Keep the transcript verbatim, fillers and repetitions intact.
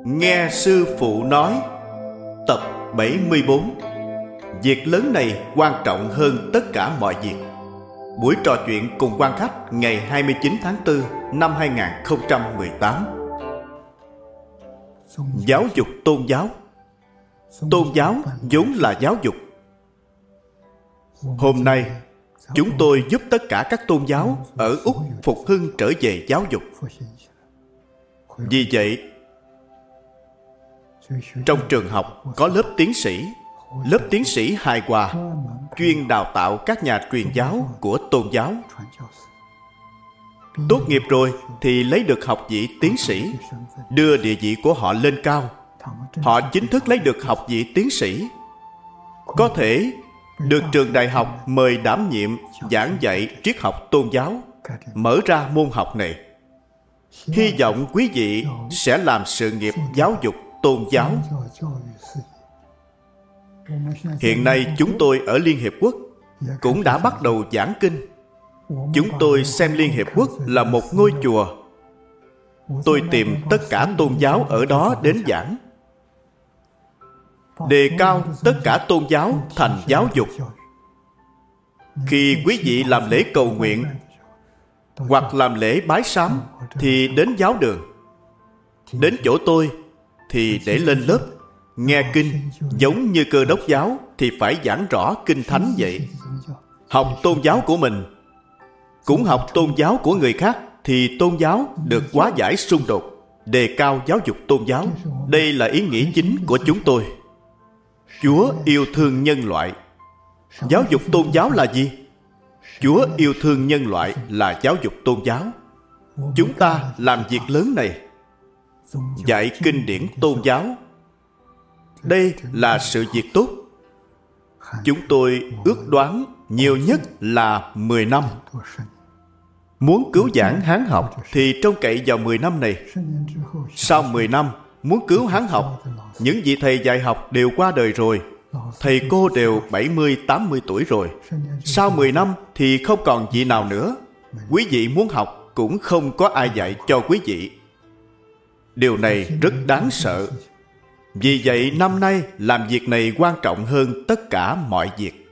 Nghe sư phụ nói. Tập bảy mươi bốn. Việc lớn này quan trọng hơn tất cả mọi việc. Buổi trò chuyện cùng quan khách ngày hai mươi chín tháng tư năm hai nghìn không trăm mười tám. Giáo dục tôn giáo. Tôn giáo vốn là giáo dục. Hôm nay, chúng tôi giúp tất cả các tôn giáo ở Úc phục hưng trở về giáo dục. Vì vậy, trong trường học có lớp tiến sĩ, lớp tiến sĩ hài hòa, chuyên đào tạo các nhà truyền giáo của tôn giáo. Tốt nghiệp rồi thì lấy được học vị tiến sĩ, đưa địa vị của họ lên cao. Họ chính thức lấy được học vị tiến sĩ, có thể được trường đại học mời đảm nhiệm giảng dạy triết học tôn giáo, mở ra môn học này. Hy vọng quý vị sẽ làm sự nghiệp giáo dục tôn giáo. Hiện nay chúng tôi ở Liên Hiệp Quốc cũng đã bắt đầu giảng kinh. Chúng tôi xem Liên Hiệp Quốc là một ngôi chùa. Tôi tìm tất cả tôn giáo ở đó đến giảng, đề cao tất cả tôn giáo thành giáo dục. Khi quý vị làm lễ cầu nguyện hoặc làm lễ bái sám thì đến giáo đường. Đến chỗ tôi thì để lên lớp nghe kinh, giống như Cơ Đốc giáo thì phải giảng rõ kinh thánh vậy. Học tôn giáo của mình cũng học tôn giáo của người khác thì tôn giáo được hóa giải xung đột, đề cao giáo dục tôn giáo. Đây là ý nghĩa chính của chúng tôi. Chúa yêu thương nhân loại. Giáo dục tôn giáo là gì? Chúa yêu thương nhân loại là giáo dục tôn giáo. Chúng ta làm việc lớn này, dạy kinh điển tôn giáo. Đây là sự việc tốt. Chúng tôi ước đoán nhiều nhất là mười năm. Muốn cứu vãn Hán học thì trông cậy vào mười năm này. Sau mười năm, muốn cứu Hán học, những vị thầy dạy học đều qua đời rồi. Thầy cô đều bảy mươi, tám mươi tuổi rồi. Sau mười năm thì không còn vị nào nữa. Quý vị muốn học cũng không có ai dạy cho quý vị. Điều này rất đáng sợ. Vì vậy năm nay làm việc này quan trọng hơn tất cả mọi việc.